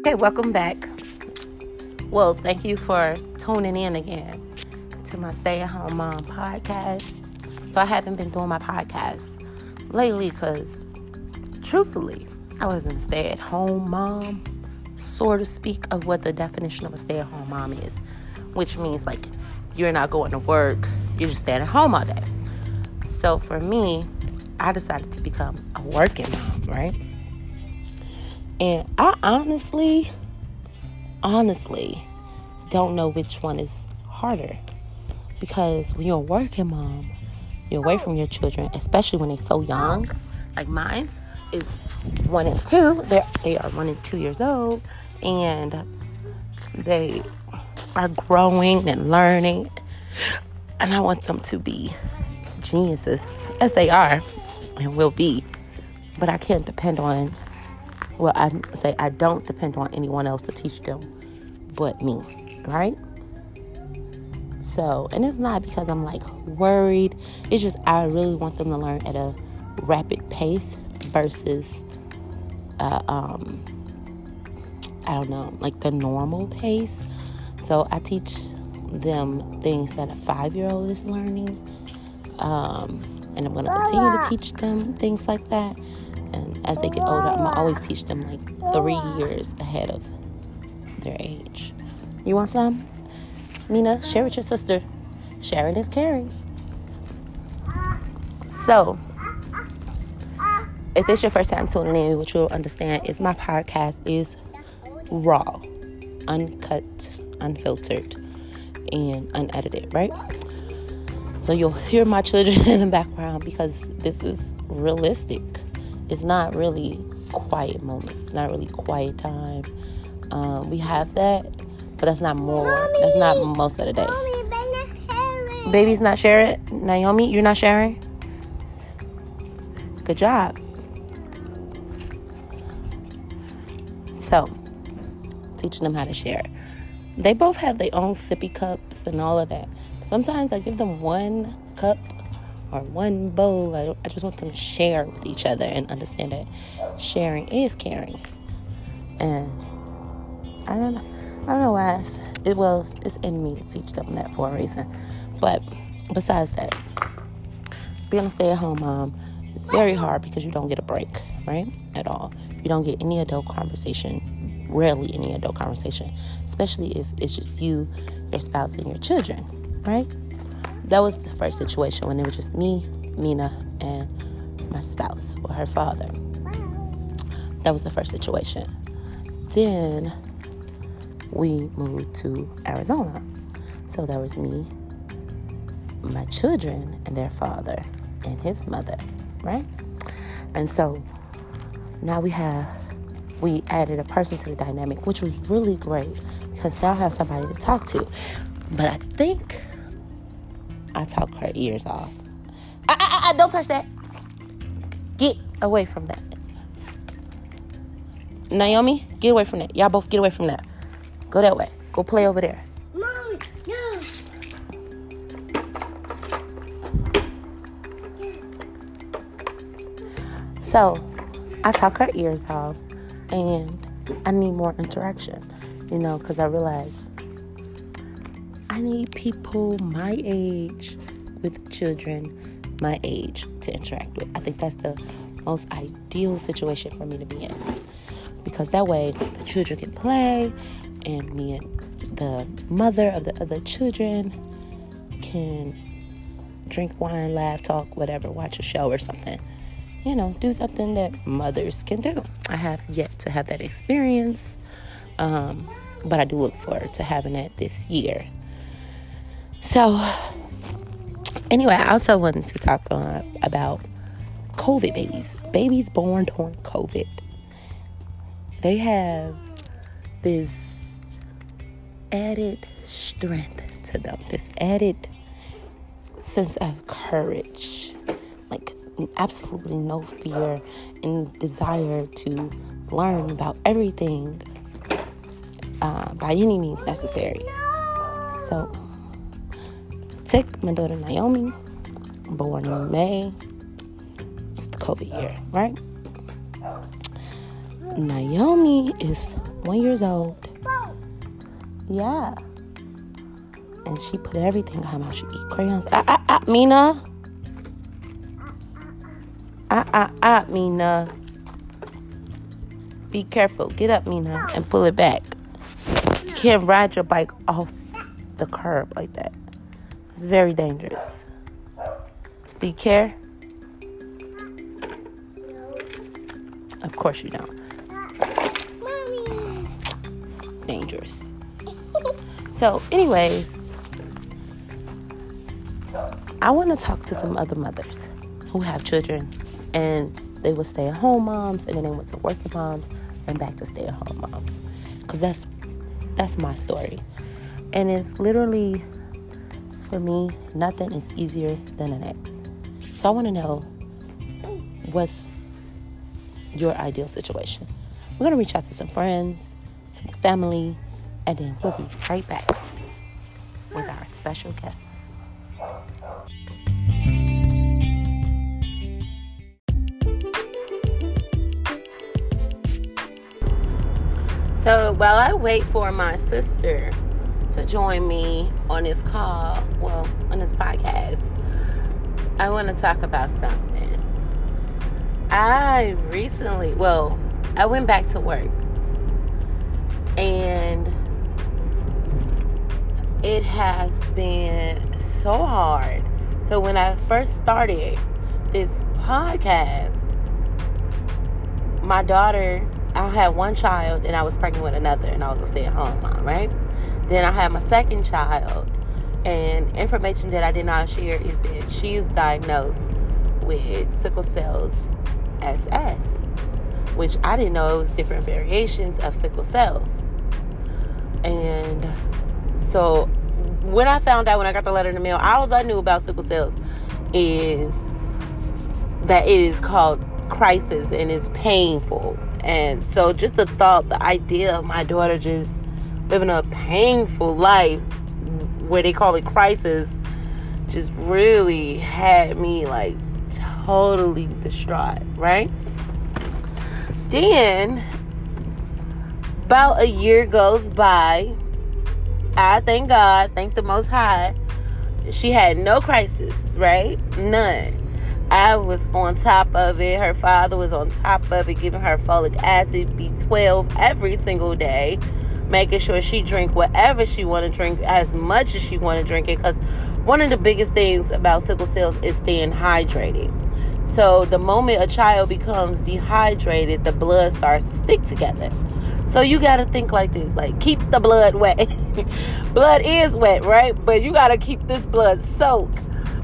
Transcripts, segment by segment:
Okay, welcome back. Well, thank you for tuning in again to my Stay at Home Mom podcast. So I haven't been doing my podcast lately because, truthfully, I wasn't a stay at home mom, so to speak, of what the definition of a stay at home mom is, which means like you're not going to work, you're just staying at home all day. So for me, I decided to become a working mom, right? And I honestly don't know which one is harder. Because when you're a working mom, you're away from your children, especially when they're so young. Like mine is 1 and 2. They are 1 and 2 years old. And they are growing and learning. And I want them to be geniuses, as they are and will be. But I can't depend on... Well, I don't depend on anyone else to teach them but me, right? So, and it's not because I'm like worried. It's just I really want them to learn at a rapid pace versus, I don't know, like the normal pace. So I teach them things that a 5-year-old is learning. And I'm going to continue to teach them things like that. And as they get older, I'm going to always teach them like 3 years ahead of their age. You want some? Nina, share with your sister. Sharing is caring. So, if this is your first time tuning in, what you'll understand is my podcast is raw, uncut, unfiltered, and unedited, right? So you'll hear my children in the background because this is realistic. It's not really quiet moments. It's not really quiet time. We have that, but that's not more. Mommy, that's not most of the day. Mommy, baby's not sharing. Naomi, you're not sharing? Good job. So, teaching them how to share. They both have their own sippy cups and all of that. Sometimes I give them one cup or one bowl. I just want them to share with each other and understand that sharing is caring. And I don't know why it's in me to teach them that for a reason. But besides that, being a stay-at-home mom is very hard because you don't get a break, right? At all. You don't get any adult conversation, rarely any adult conversation, especially if it's just you, your spouse, and your children, right? That was the first situation when it was just me, Mina, and my spouse or her father. That was the first situation. Then we moved to Arizona. So that was me, my children, and their father and his mother, right? And so now we added a person to the dynamic, which was really great because now I have somebody to talk to. But I think I talk her ears off. Don't touch that. Get away from that. Naomi, get away from that. Y'all both get away from that. Go that way. Go play over there. Mom, no. So, I talk her ears off, and I need more interaction, because I realize I need people my age with children my age to interact with. I think that's the most ideal situation for me to be in, because that way the children can play, and me and the mother of the other children can drink wine, laugh, talk, whatever, watch a show or something. Do something that mothers can do. I have yet to have that experience, but I do look forward to having that this year. So, anyway, I also wanted to talk about COVID babies. Babies born during COVID. They have this added strength to them, this added sense of courage, like absolutely no fear and desire to learn about everything by any means necessary. So, take my daughter Naomi, born in May. It's the COVID year, right? Naomi is 1 year old. Yeah. And she put everything in her mouth. She eat crayons. Mina. Mina. Be careful. Get up, Mina, and pull it back. You can't ride your bike off the curb like that. It's very dangerous. Do you care? No. Of course you don't. Mommy. Dangerous. So, anyways, I want to talk to some other mothers who have children and they were stay-at-home moms and then they went to working moms and back to stay-at-home moms. Because that's my story. And it's literally, for me, nothing is easier than the next. So I want to know, what's your ideal situation? We're going to reach out to some friends, some family, and then we'll be right back with our special guests. So while I wait for my sister to join me on this call, on this podcast, I want to talk about something. I went back to work and it has been so hard. So when I first started this podcast, my daughter, I had one child and I was pregnant with another and I was a stay-at-home mom, right? Then I had my second child, and information that I did not share is that she is diagnosed with sickle cells SS, which I didn't know it was different variations of sickle cells. And so when I found out, when I got the letter in the mail, all I knew about sickle cells is that it is called crisis and it's painful. And so just the thought, the idea of my daughter just living a painful life where they call it crisis just really had me like totally distraught, right? Then about a year goes by. I thank God, thank the Most High, she had no crisis, right? None. I was on top of it. Her father was on top of it, giving her folic acid, B12 every single day, making sure she drink whatever she want to drink, as much as she want to drink it, because one of the biggest things about sickle cells is staying hydrated. So the moment a child becomes dehydrated, the blood starts to stick together. So you got to think like this, like keep the blood wet. Blood is wet, right? But you got to keep this blood soaked.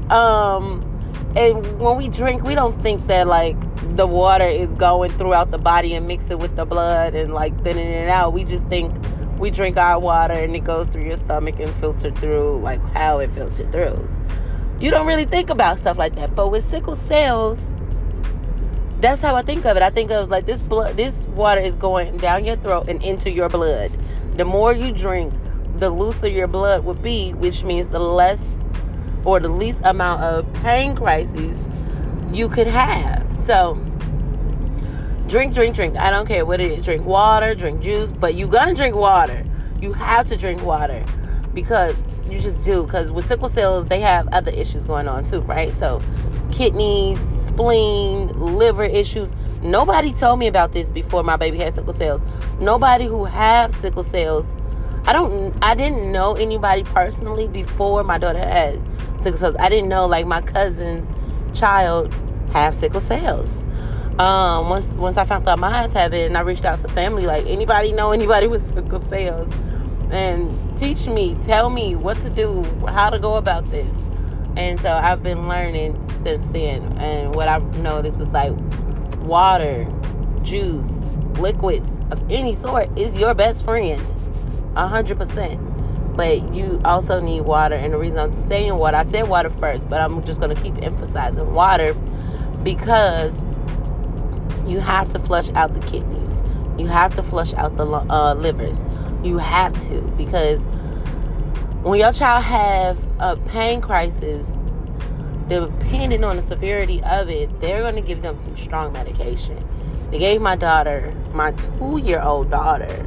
And when we drink, we don't think that like the water is going throughout the body and mixing with the blood and like thinning it out. We just think we drink our water and it goes through your stomach and filter through like how it filtered through. You don't really think about stuff like that. But with sickle cells, that's how I think of it. I think of like this water is going down your throat and into your blood. The more you drink, the looser your blood would be, which means the less or the least amount of pain crises you could have. So drink. I don't care what it is. Drink water, drink juice, but you're gonna drink water. You have to drink water because you just do. Because with sickle cells, they have other issues going on too, right? So kidneys, spleen, liver issues. Nobody told me about this before my baby had sickle cells. Nobody who has sickle cells, I didn't know anybody personally before my daughter had sickle cells. I didn't know like my cousin child have sickle cells. Once I found out mine have it, and I reached out to family, like anybody know anybody with sickle cells, and tell me what to do, how to go about this. And so I've been learning since then. And what I've noticed is like water, juice, liquids of any sort is your best friend, 100%. But you also need water. And the reason I'm saying water, I said water first, but I'm just going to keep emphasizing water because you have to flush out the kidneys. You have to flush out the livers. You have to, because when your child have a pain crisis, depending on the severity of it, they're going to give them some strong medication. They gave my daughter, my 2-year-old daughter,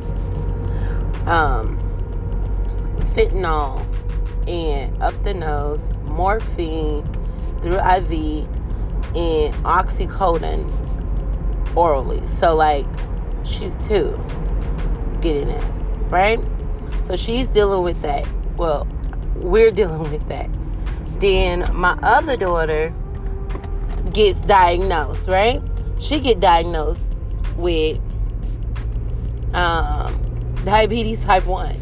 fentanyl and up the nose, morphine through IV, and oxycodone orally. So like, she's 2 getting this, right? So she's dealing with that. Well, we're dealing with that. Then my other daughter gets diagnosed, right? She get diagnosed with diabetes type 1.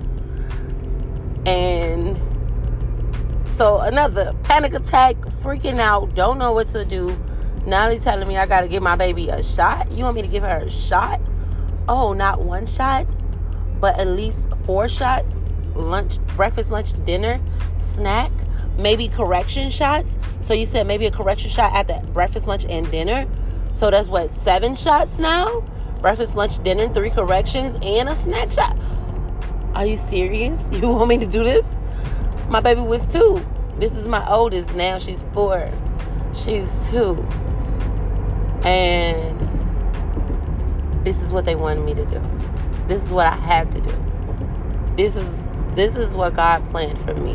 And so another panic attack, freaking out, don't know what to do. Now they're telling me I got to give my baby a shot. You want me to give her a shot? Oh, not 1 shot, but at least 4 shots. Lunch, breakfast, lunch, dinner, snack, maybe correction shots. So you said maybe a correction shot at the breakfast, lunch, and dinner. So that's what, 7 shots now? Breakfast, lunch, dinner, 3 corrections, and a snack shot. Are you serious? You want me to do this? My baby was 2. This is my oldest. Now she's 4. She's 2. And this is what they wanted me to do. This is what I had to do. This is what God planned for me.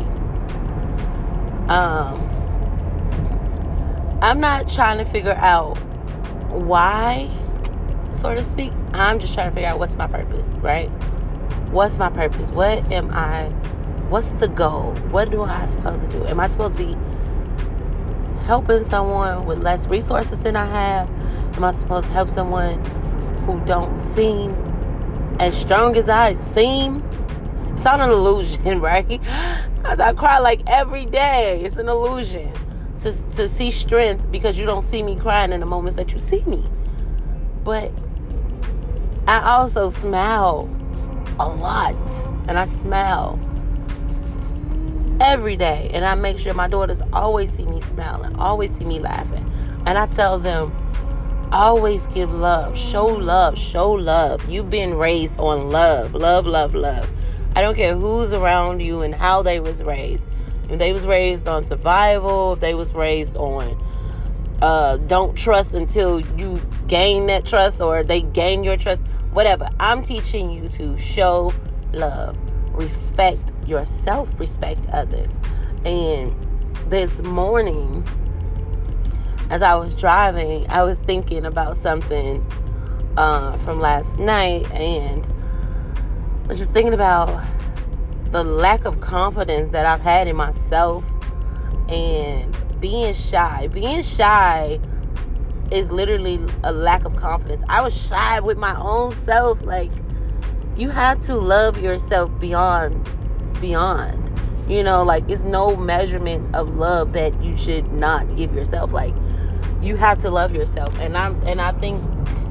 I'm not trying to figure out why, so to speak. I'm just trying to figure out what's my purpose, right? What's my purpose? What's the goal? What am I supposed to do? Am I supposed to be helping someone with less resources than I have? Am I supposed to help someone who don't seem as strong as I seem? It's not an illusion, right? I cry like every day. It's an illusion to see strength because you don't see me crying in the moments that you see me. But I also smile a lot, and I smile every day, and I make sure my daughters always see me smiling, always see me laughing. And I tell them, always give love, show love, show love. You've been raised on love, love, love, love. I don't care who's around you and how they was raised. If they was raised on survival, if they was raised on don't trust until you gain that trust, or they gain your trust, whatever. I'm teaching you to show love, respect yourself, respect others. And this morning, as I was driving, I was thinking about something from last night, and I was just thinking about the lack of confidence that I've had in myself and being shy. Being shy is literally a lack of confidence. I was shy with my own self. Like, you have to love yourself beyond. You know, like, it's no measurement of love that you should not give yourself. Like, you have to love yourself. And I think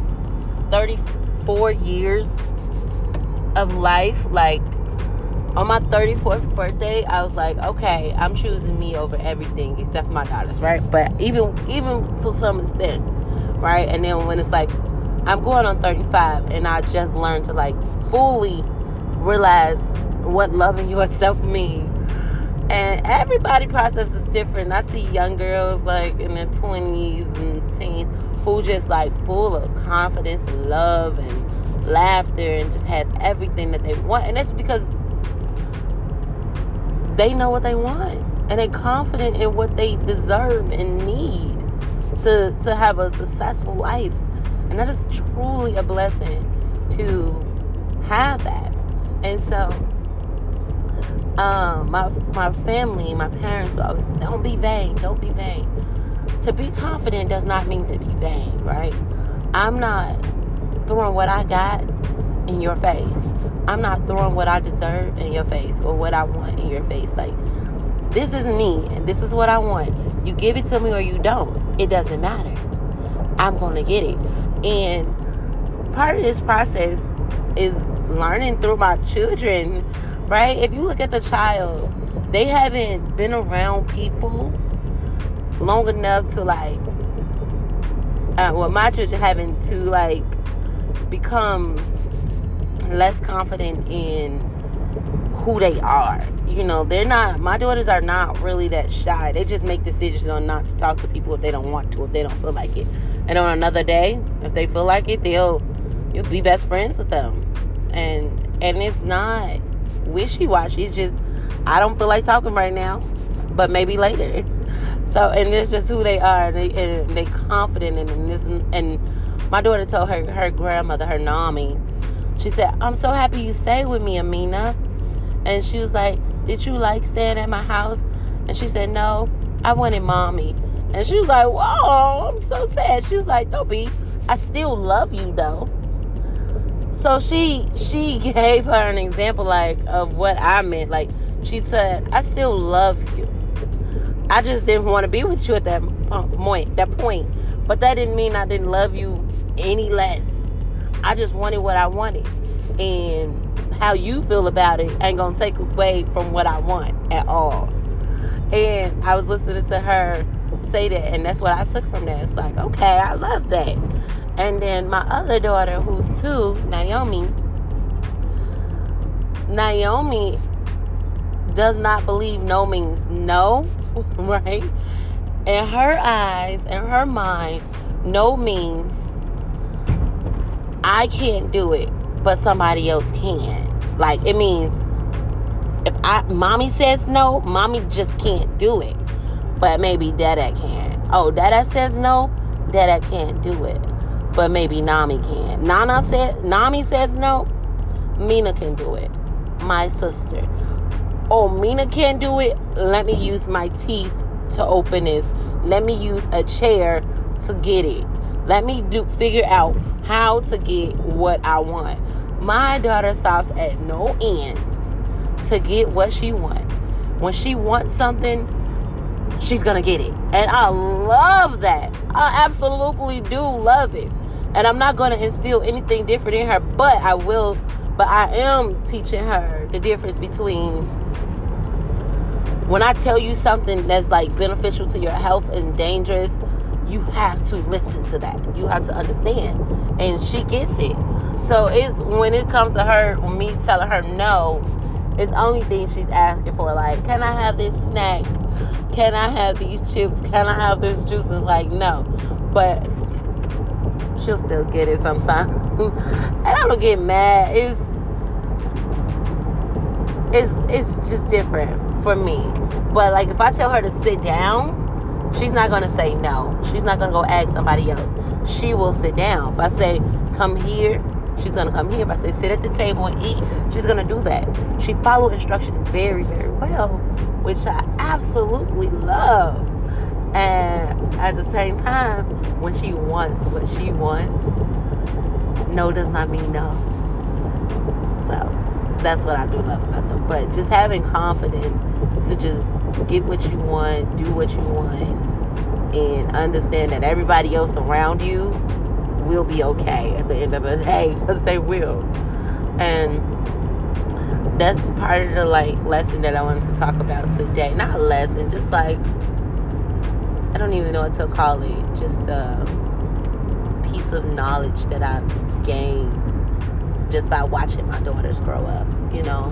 34 years of life, like, on my 34th birthday, I was like, okay, I'm choosing me over everything except for my daughters, right? But even to some extent, right? And then when it's like, I'm going on 35, and I just learned to, like, fully realize what loving yourself means. And everybody's process is different. I see young girls, like, in their 20s and teens who just, like, full of confidence and love and laughter and just have everything that they want. And that's because they know what they want, and they're confident in what they deserve and need to have a successful life. And that is truly a blessing to have that. And so my family, my parents were always, don't be vain. To be confident does not mean to be vain, right? I'm not throwing what I got in your face. I'm not throwing what I deserve in your face or what I want in your face. Like, this is me, and this is what I want. You give it to me or you don't. It doesn't matter. I'm going to get it. And part of this process is learning through my children, right? If you look at the child, they haven't been around people long enough to, like, my children having to, like, become less confident in who they are. You know, my daughters are not really that shy. They just make decisions on not to talk to people if they don't want to, if they don't feel like it. And on another day, if they feel like it, you'll be best friends with them. And it's not wishy-washy. It's just, I don't feel like talking right now, but maybe later. So, and it's just who they are, and they confident in this. And my daughter told her grandmother, her Nami, she said, "I'm so happy you stayed with me, Amina." And she was like, "Did you like staying at my house?" And she said, "No, I wanted mommy." And she was like, "Whoa, I'm so sad." She was like, "Don't be. I still love you though." So she gave her an example like of what I meant. Like, she said, "I still love you. I just didn't want to be with you at that point. But that didn't mean I didn't love you any less. I just wanted what I wanted. And how you feel about it ain't gonna take away from what I want at all." And I was listening to her say that, and that's what I took from that. It's like, okay, I love that. And then my other daughter, who's 2, Naomi does not believe no means no, right? In her eyes, in her mind, no means I can't do it, but somebody else can. Like, it means if mommy says no, mommy just can't do it, but maybe dada can. Oh, dada says no, dada can't do it, but maybe Nami can. Nami says no, Mina can do it, my sister. Oh, Mina can't do it, let me use my teeth to open this. Let me use a chair to get it. Let me figure out how to get what I want. My daughter stops at no ends to get what she wants. When she wants something, she's gonna get it. And I love that. I absolutely do love it. And I'm not gonna instill anything different in her, but I am teaching her the difference between when I tell you something that's like beneficial to your health and dangerous, you have to listen to that. You have to understand. And she gets it. So it's when it comes to her, me telling her no, it's the only thing she's asking for. Like, can I have this snack? Can I have these chips? Can I have this juice? It's like, no. But she'll still get it sometimes. And I don't get mad. It's just different for me. But like, if I tell her to sit down, she's not going to say no. She's not going to go ask somebody else. She will sit down. If I say, come here, she's going to come here. If I say, sit at the table and eat, she's going to do that. She follows instructions very, very well, which I absolutely love. And at the same time, when she wants what she wants, no does not mean no. So that's what I do love about them. But just having confidence to just get what you want, do what you want, and understand that everybody else around you will be okay at the end of the day, because they will. And that's part of the lesson that I wanted to talk about today. Not a lesson, just like, I don't even know what to call it, just a piece of knowledge that I've gained just by watching my daughters grow up, you know.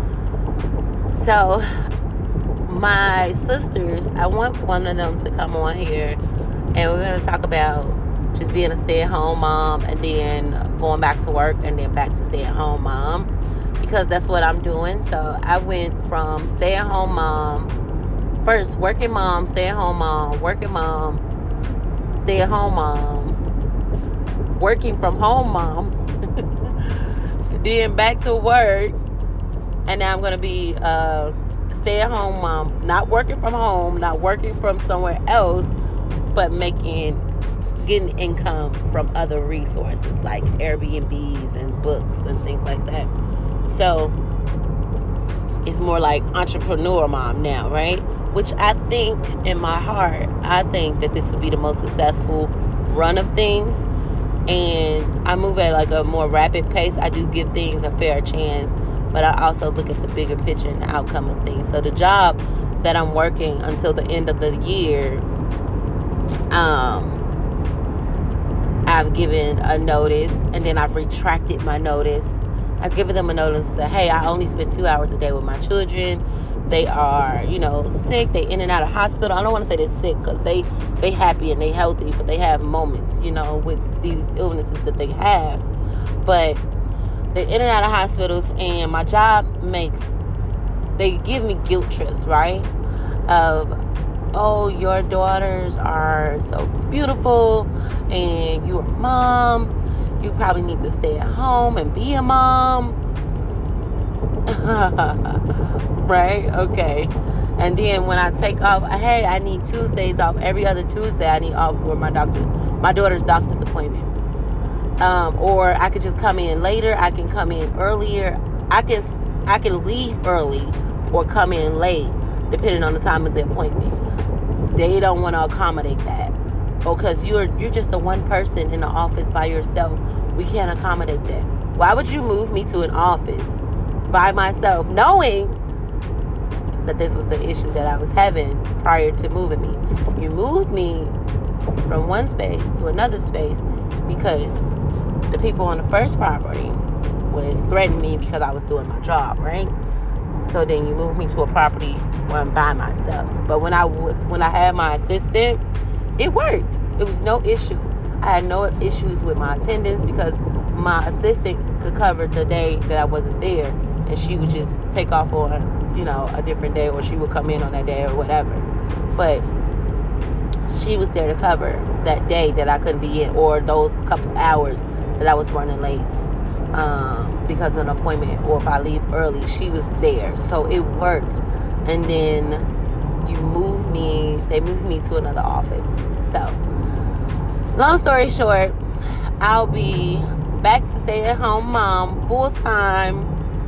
So my sisters, I want one of them to come on here, and we're going to talk about just being a stay-at-home mom, and then going back to work, and then back to stay-at-home mom, because that's what I'm doing. So I went from stay-at-home mom, first working mom, stay-at-home mom, working mom, stay-at-home mom, working from home mom, then back to work, and now I'm going to be stay-at-home mom, not working from home, not working from somewhere else, but getting income from other resources like Airbnbs and books and things like that. So it's more like entrepreneur mom now, right? Which I think, in my heart, I think that this would be the most successful run of things. And I move at like a more rapid pace. I do give things a fair chance, but I also look at the bigger picture and the outcome of things. So the job that I'm working until the end of the year, I've given a notice, and then I've retracted my notice, I've given them a notice that, hey, I only spend 2 hours a day with my children. They are, sick. They in and out of hospital. I don't want to say they're sick because they happy and they healthy, but they have moments, with these illnesses that they have. But they're in and out of hospitals, and my job they give me guilt trips, right? Of, oh, your daughters are so beautiful, and you're a mom. You probably need to stay at home and be a mom. Right? Okay. And then when I take off, hey, I need Tuesdays off. Every other Tuesday I need off for my daughter's doctor's appointment. Or I could just come in later. I can come in earlier. I can leave early or come in late, depending on the time of the appointment. They don't want to accommodate that. Because you're just the one person in the office by yourself. We can't accommodate that. Why would you move me to an office by myself, knowing that this was the issue that I was having prior to moving me? You moved me from one space to another space because the people on the first property was threatening me because I was doing my job, right? So then you moved me to a property where I'm by myself. But when I had my assistant, it worked. It was no issue. I had no issues with my attendance because my assistant could cover the day that I wasn't there, and she would just take off on, a different day, or she would come in on that day or whatever. But she was there to cover that day that I couldn't be in, or those couple hours that I was running late because of an appointment, or if I leave early, she was there. So it worked. And then they moved me to another office. So, long story short, I'll be back to stay-at-home mom full-time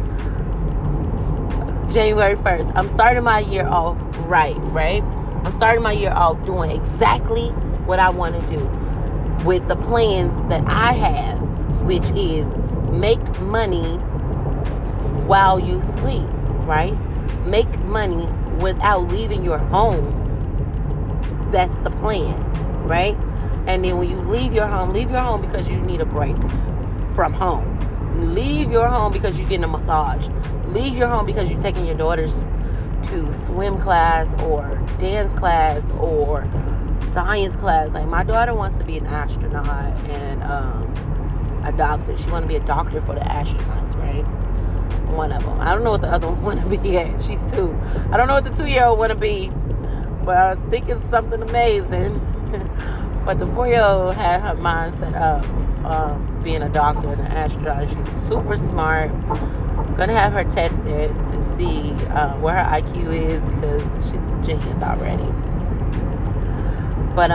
January 1st. I'm starting my year off right? I'm starting my year off doing exactly what I want to do with the plans that I have, which is make money while you sleep, right? Make money without leaving your home. That's the plan, right? And then when you leave your home because you need a break from home. Leave your home because you're getting a massage. Leave your home because you're taking your daughters to swim class or dance class or science class. Like, my daughter wants to be an astronaut and a doctor. She wants to be a doctor for the astronauts, right? One of them. I don't know what the other one want to be yet. She's 2. I don't know what the 2-year-old want to be, but I think it's something amazing. But the 4-year-old had her mind set up being a doctor and an astronaut. She's super smart. I'm gonna have her tested to see where her IQ is, because she's a genius already. But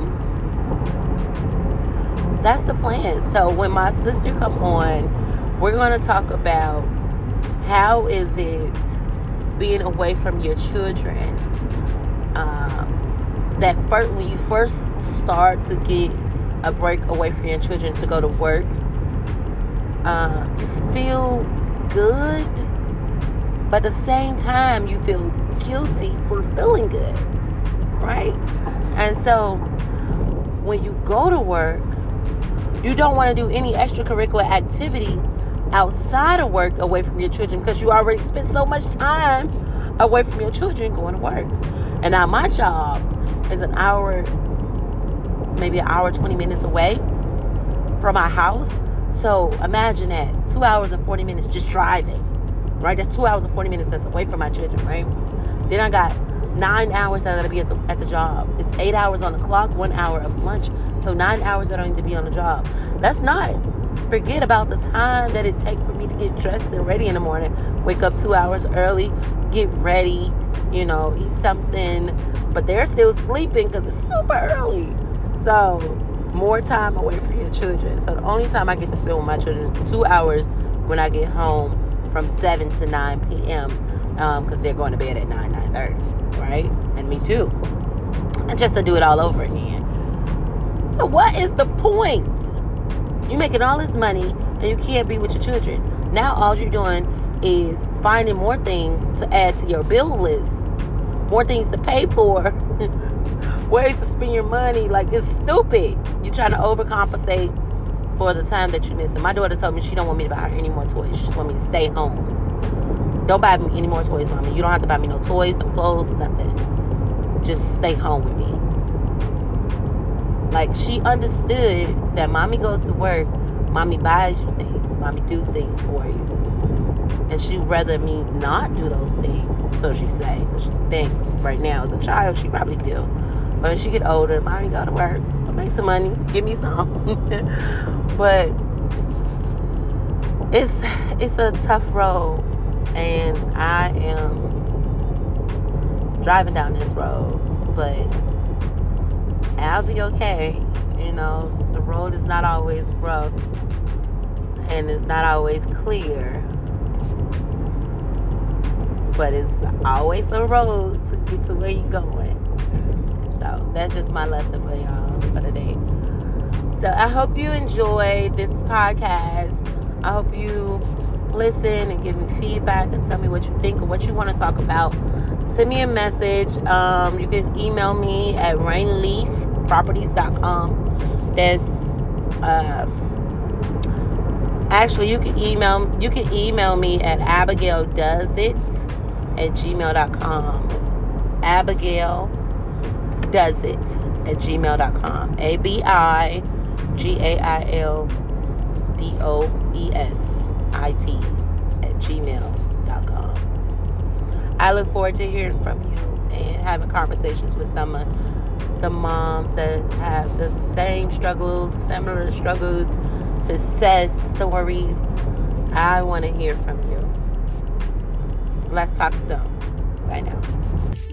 that's the plan. So when my sister comes on, we're gonna talk about how is it being away from your children. That first, when you first start to get a break away from your children to go to work, you feel good, but at the same time you feel guilty for feeling good, right? And so when you go to work, you don't want to do any extracurricular activity outside of work away from your children, because you already spent so much time away from your children going to work. And now my job is an hour, maybe an hour, 20 minutes away from my house. So imagine that, 2 hours and 40 minutes just driving, right? That's 2 hours and 40 minutes that's away from my children, right? Then I got 9 hours that I gotta be at the job. It's 8 hours on the clock, 1 hour of lunch. So 9 hours that I need to be on the job. Let's not forget about the time that it takes for me to get dressed and ready in the morning. Wake up 2 hours early, get ready, eat something. But they're still sleeping because it's super early. So more time away from your children. So the only time I get to spend with my children is 2 hours when I get home from 7 to 9 p.m. Because they're going to bed at 9:30, right? And me too. And just to do it all over again. So what is the point? You're making all this money and you can't be with your children. Now all you're doing is finding more things to add to your bill list. More things to pay for. Ways to spend your money. Like, it's stupid. You're trying to overcompensate for the time that you miss. And my daughter told me she don't want me to buy her any more toys. She just want me to stay home. Don't buy me any more toys, Mommy. You don't have to buy me no toys, no clothes, nothing. Just stay home with me. Like, she understood that Mommy goes to work, Mommy buys you things, Mommy do things for you. And she'd rather me not do those things, so she says. So she thinks right now, as a child, she probably do. But when she get older, Mommy go to work, make some money, give me some. But it's a tough road, and I am driving down this road, but I'll be okay. You know, the road is not always rough, and it's not always clear, but it's always a road to get to where you're going. So that's just my lesson for y'all for today. So I hope you enjoyed this podcast. I hope you listen and give me feedback and tell me what you think or what you want to talk about. Send me a message. You can email me at rainleafproperties.com. That's actually you can email me at abigaildoesit@gmail.com. It's abigaildoesit@gmail.com. ABIGAILDOESIT@gmail.com. I look forward to hearing from you and having conversations with some of the moms that have the same struggles, similar struggles, success stories. I want to hear from you. Let's talk soon. Bye now.